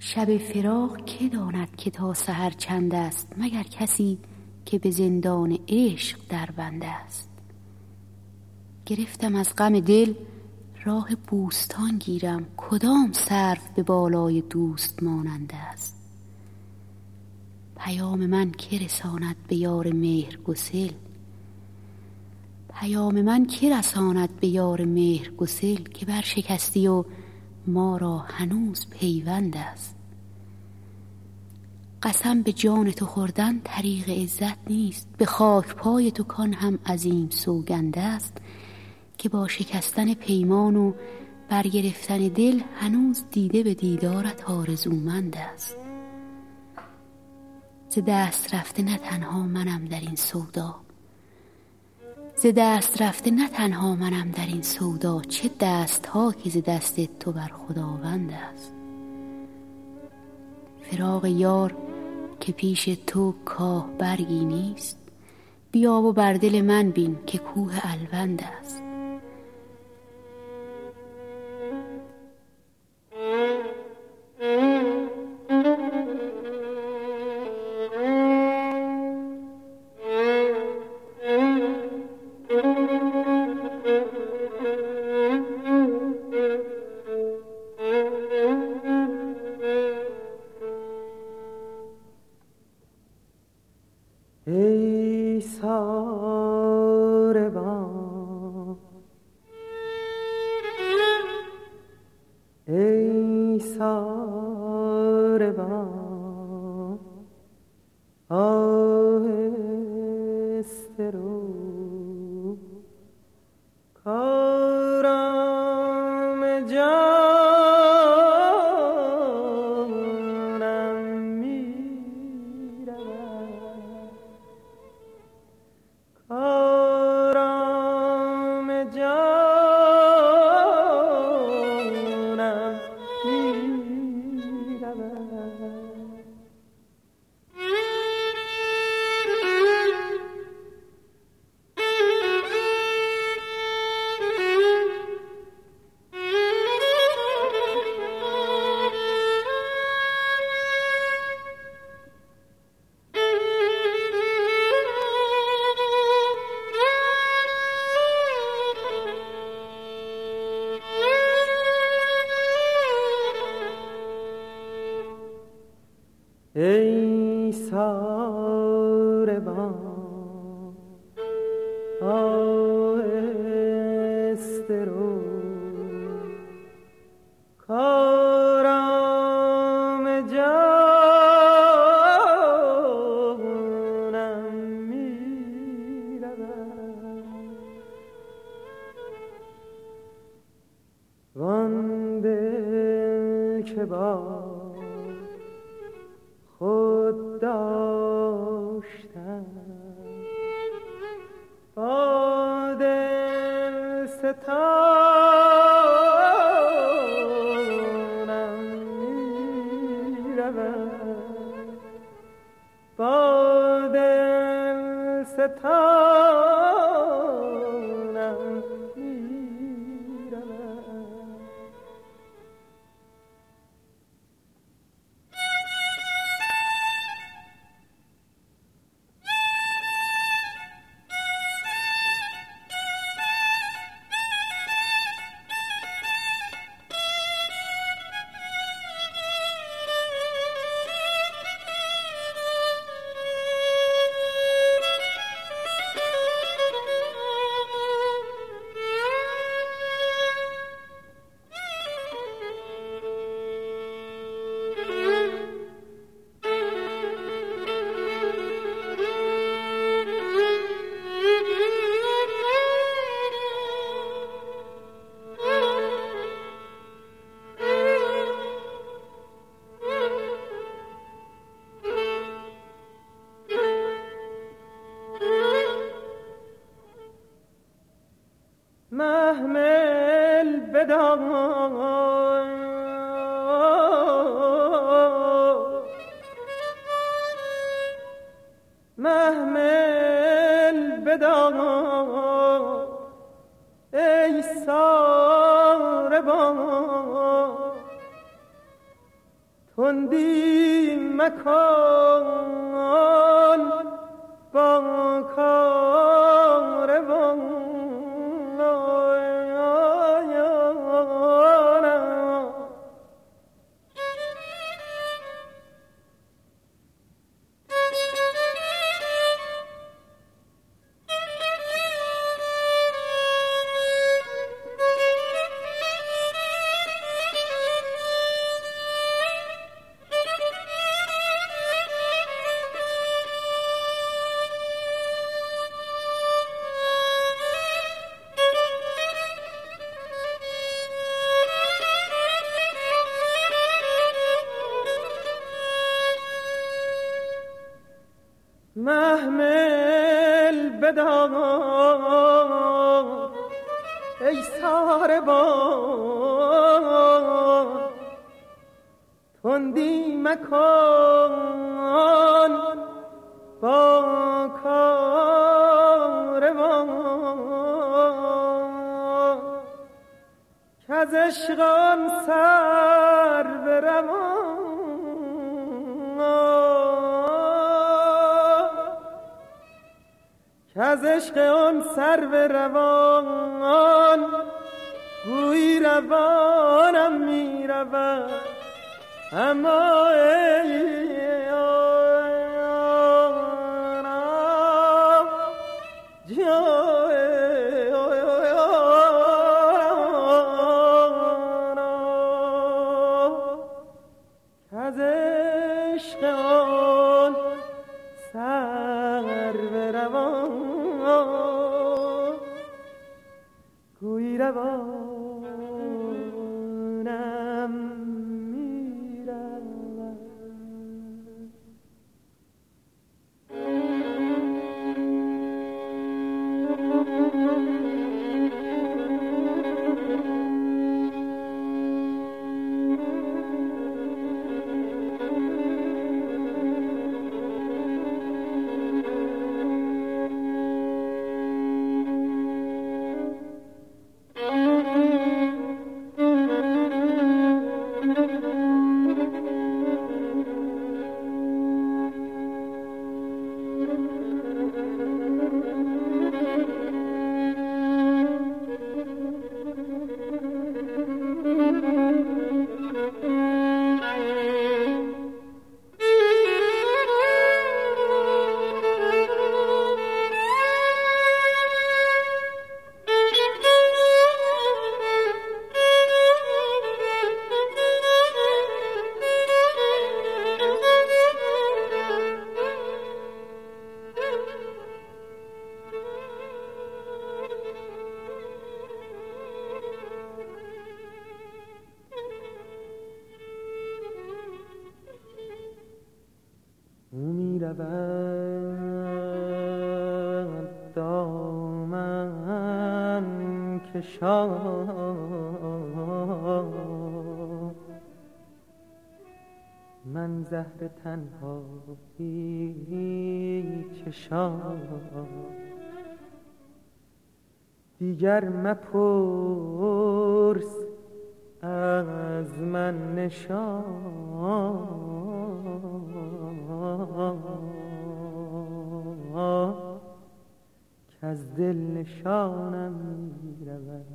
شب فراق که داند که تا سحر چند است، مگر کسی که به زندان عشق در بند است. گرفتم از غم دل راه بوستان گیرم، کدام سرو به بالای دوست ماننده است. پیام من که رساند به یار مهرگسل، پیام من که رساند به یار مهرگسل، که برشکستی و ما را هنوز پیوند است. قسم به جان تو خوردن طریق عزت نیست، به خاک پای تو کان هم عظیم سوگند است. که با شکستن پیمان و برگرفتن دل، هنوز دیده به دیدارت آرزومند است. ز دست رفته نه تنها منم در این سودا، ز دست رفته نه تنها منم در این سودا، چه دست ها که ز دست تو بر خداوند است. فراق یار که پیش تو کاه برگی نیست، بیا و بر دل من بین که کوه الوند است. ای ساربان، ای ساربان، آهسته رو، کارم جانم میرود، کارم جانم میرود. ای ساربان، آهسته رو، کارم جانم میرود. وان دل که با خود داشتم، با دل ستانم میرود، با دل ستانم میرود. تندی مکن با کاروان محمل بدار ای ساربان تندی مکن با کاروان کز عشقم سر برمان از عشق آن سرو روان گویی روانم می رود اما ای آنم از عشق آن سرو روان گویی روانم می رود دامن کشان من زهر تنهایی چشان دیگر مپرس از من نشان که از دل نشانم می رود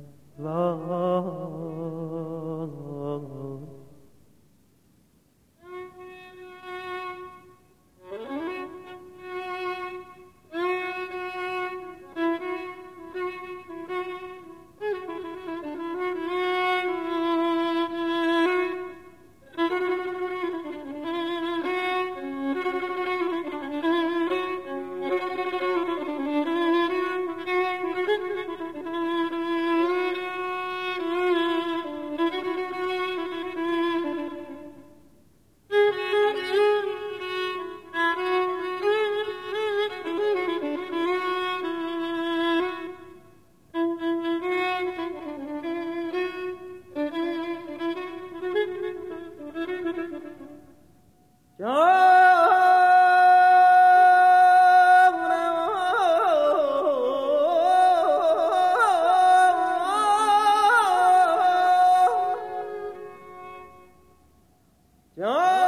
جان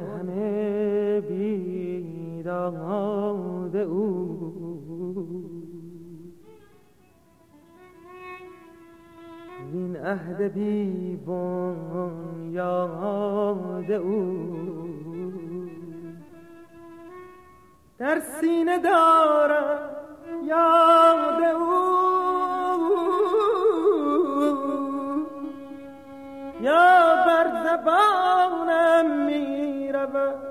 همه بیداد او این عهد بی بنیاد او در سینه دارم یاد او یا بر زبانم می رود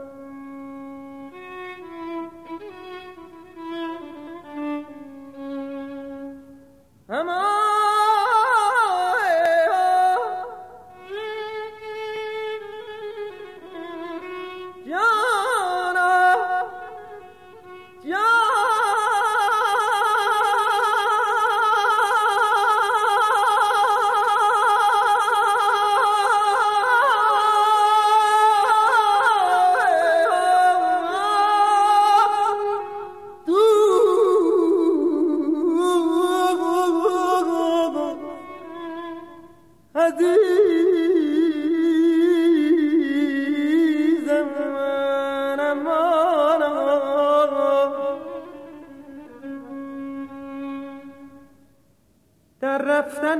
در رفتن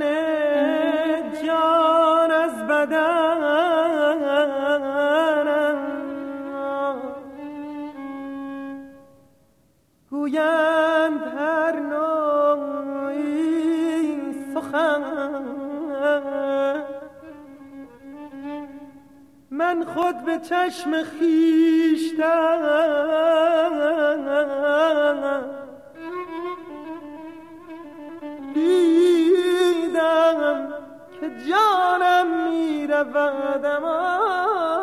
جان از بدنم گویند هر نوعی سخن من خود به چشم خویشتن دیدم که جانم می رود امان